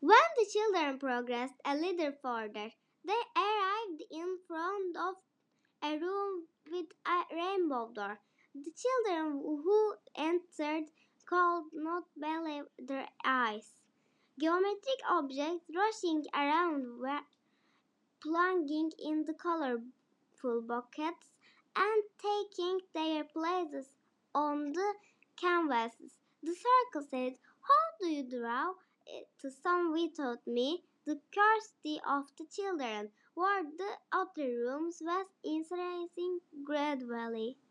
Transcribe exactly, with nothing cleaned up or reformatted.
When the children progressed a little further, they arrived in front of a room with a rainbow door. The children who entered could not believe their eyes. Geometric objects rushing around were plunging in the colorful buckets and taking their places on the canvases. The circle said, "How do you draw?" To some without me. The curiosity of the children, where the outer rooms was increasing gradually.